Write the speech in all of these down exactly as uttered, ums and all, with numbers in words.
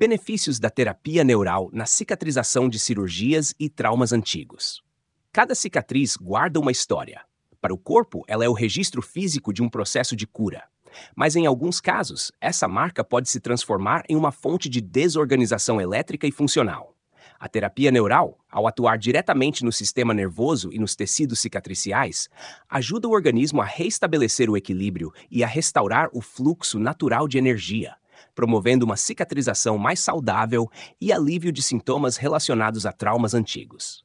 Benefícios da terapia neural na cicatrização de cirurgias e traumas antigos. Cada cicatriz guarda uma história. Para o corpo, ela é o registro físico de um processo de cura. Mas em alguns casos, essa marca pode se transformar em uma fonte de desorganização elétrica e funcional. A terapia neural, ao atuar diretamente no sistema nervoso e nos tecidos cicatriciais, ajuda o organismo a restabelecer o equilíbrio e a restaurar o fluxo natural de energia, promovendo uma cicatrização mais saudável e alívio de sintomas relacionados a traumas antigos.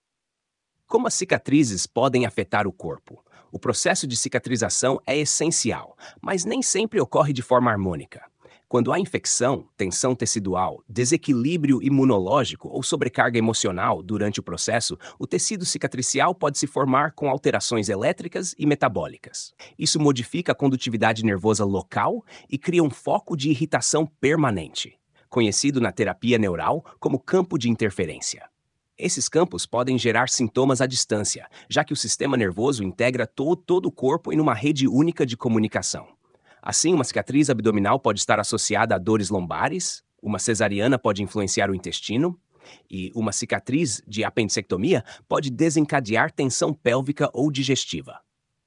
Como as cicatrizes podem afetar o corpo? O processo de cicatrização é essencial, mas nem sempre ocorre de forma harmônica. Quando há infecção, tensão tecidual, desequilíbrio imunológico ou sobrecarga emocional durante o processo, o tecido cicatricial pode se formar com alterações elétricas e metabólicas. Isso modifica a condutividade nervosa local e cria um foco de irritação permanente, conhecido na terapia neural como campo de interferência. Esses campos podem gerar sintomas à distância, já que o sistema nervoso integra to- todo o corpo em uma rede única de comunicação. Assim, uma cicatriz abdominal pode estar associada a dores lombares, uma cesariana pode influenciar o intestino, e uma cicatriz de apendicectomia pode desencadear tensão pélvica ou digestiva.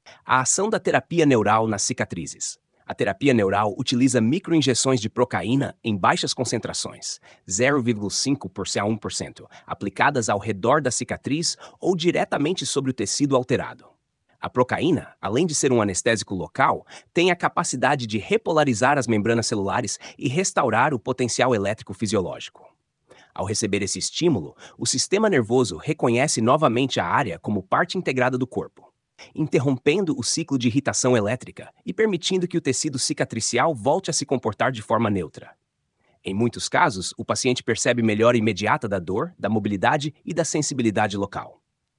A ação da terapia neural nas cicatrizes. A terapia neural utiliza microinjeções de procaína em baixas concentrações, zero vírgula cinco a um por cento, aplicadas ao redor da cicatriz ou diretamente sobre o tecido alterado. A procaína, além de ser um anestésico local, tem a capacidade de repolarizar as membranas celulares e restaurar o potencial elétrico fisiológico. Ao receber esse estímulo, o sistema nervoso reconhece novamente a área como parte integrada do corpo, interrompendo o ciclo de irritação elétrica e permitindo que o tecido cicatricial volte a se comportar de forma neutra. Em muitos casos, o paciente percebe melhora imediata da dor, da mobilidade e da sensibilidade local.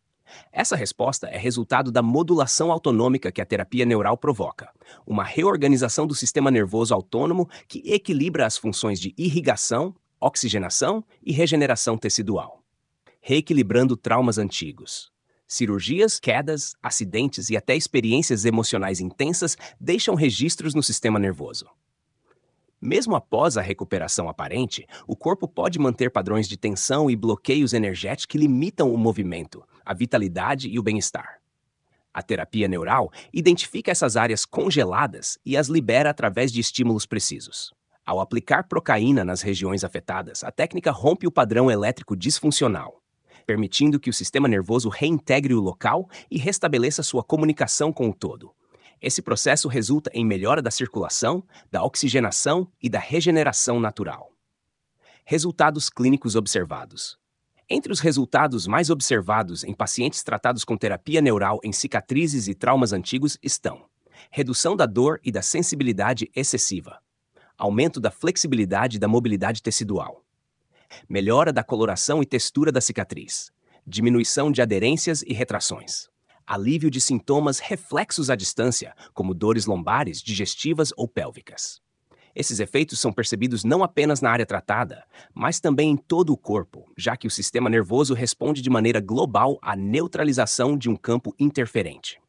Essa resposta é resultado da modulação autonômica que a terapia neural provoca, uma reorganização do sistema nervoso autônomo que equilibra as funções de irrigação, oxigenação e regeneração tecidual, reequilibrando traumas antigos. Cirurgias, quedas, acidentes e até experiências emocionais intensas deixam registros no sistema nervoso. Mesmo após a recuperação aparente, o corpo pode manter padrões de tensão e bloqueios energéticos que limitam o movimento, a vitalidade e o bem-estar. A terapia neural identifica essas áreas congeladas e as libera através de estímulos precisos. Ao aplicar procaína nas regiões afetadas, a técnica rompe o padrão elétrico disfuncional, permitindo que o sistema nervoso reintegre o local e restabeleça sua comunicação com o todo. Esse processo resulta em melhora da circulação, da oxigenação e da regeneração natural. Resultados clínicos observados. Entre os resultados mais observados em pacientes tratados com terapia neural em cicatrizes e traumas antigos estão: redução da dor e da sensibilidade excessiva, aumento da flexibilidade e da mobilidade tecidual, melhora da coloração e textura da cicatriz, diminuição de aderências e retrações, alívio de sintomas reflexos à distância, como dores lombares, digestivas ou pélvicas. Esses efeitos são percebidos não apenas na área tratada, mas também em todo o corpo, já que o sistema nervoso responde de maneira global à neutralização de um campo interferente.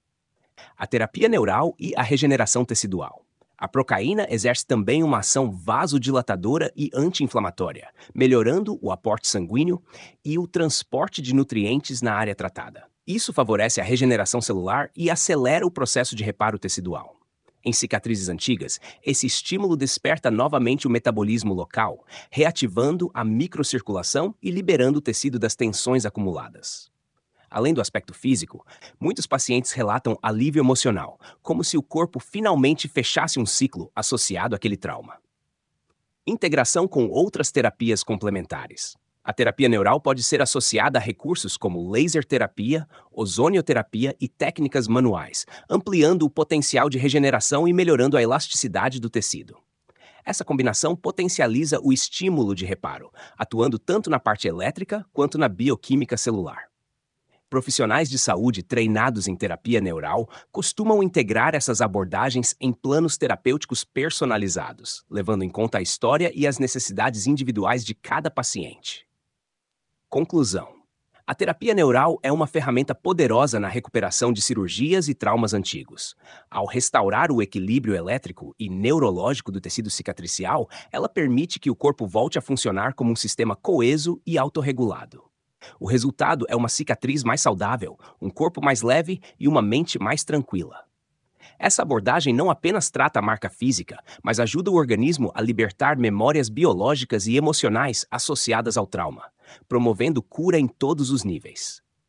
A terapia neural e a regeneração tecidual. A procaína exerce também uma ação vasodilatadora e anti-inflamatória, melhorando o aporte sanguíneo e o transporte de nutrientes na área tratada. Isso favorece a regeneração celular e acelera o processo de reparo tecidual. Em cicatrizes antigas, esse estímulo desperta novamente o metabolismo local, reativando a microcirculação e liberando o tecido das tensões acumuladas. Além do aspecto físico, muitos pacientes relatam alívio emocional, como se o corpo finalmente fechasse um ciclo associado àquele trauma. Integração com outras terapias complementares. A terapia neural pode ser associada a recursos como laser terapia, ozonioterapia e técnicas manuais, ampliando o potencial de regeneração e melhorando a elasticidade do tecido. Essa combinação potencializa o estímulo de reparo, atuando tanto na parte elétrica quanto na bioquímica celular. Profissionais de saúde treinados em terapia neural costumam integrar essas abordagens em planos terapêuticos personalizados, levando em conta a história e as necessidades individuais de cada paciente. Conclusão: A terapia neural é uma ferramenta poderosa na recuperação de cirurgias e traumas antigos. Ao restaurar o equilíbrio elétrico e neurológico do tecido cicatricial, ela permite que o corpo volte a funcionar como um sistema coeso e autorregulado. O resultado é uma cicatriz mais saudável, um corpo mais leve e uma mente mais tranquila. Essa abordagem não apenas trata a marca física, mas ajuda o organismo a libertar memórias biológicas e emocionais associadas ao trauma, promovendo cura em todos os níveis.